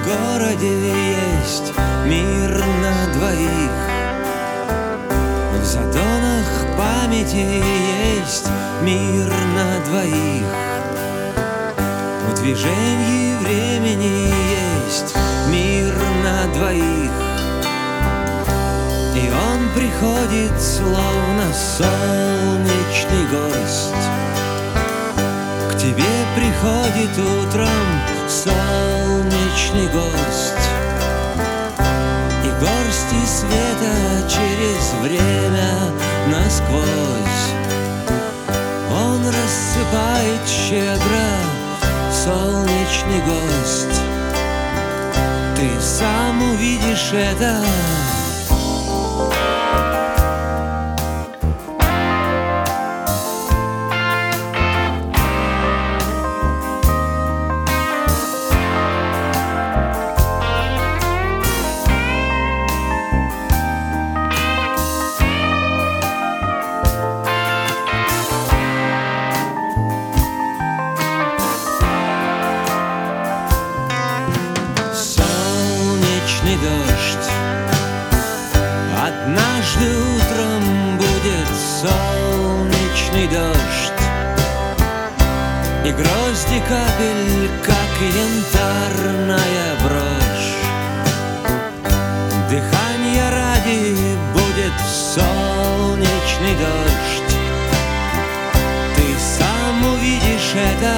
городе есть мир на двоих. В задонах памяти есть мир на двоих. В движении времени есть мир на двоих. И он приходит, словно солнечный гость. К тебе приходит утром солнечный гость. И горсти света через время насквозь он рассыпает щедро, солнечный гость. Ты сам увидишь это. Солнечный дождь. Однажды утром будет солнечный дождь. И грозди капель, как янтарная брошь. Дыханья ради будет солнечный дождь. Ты сам увидишь это.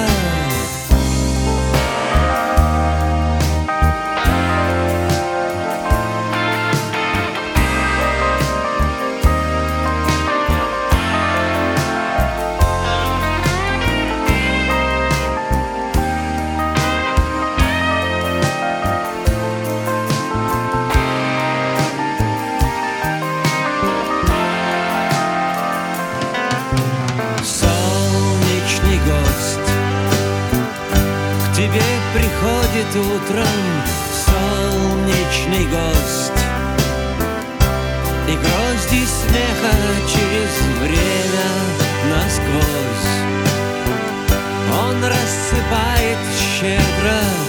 К тебе приходит утром солнечный гость. И грозди смеха через время насквозь он рассыпает щедро.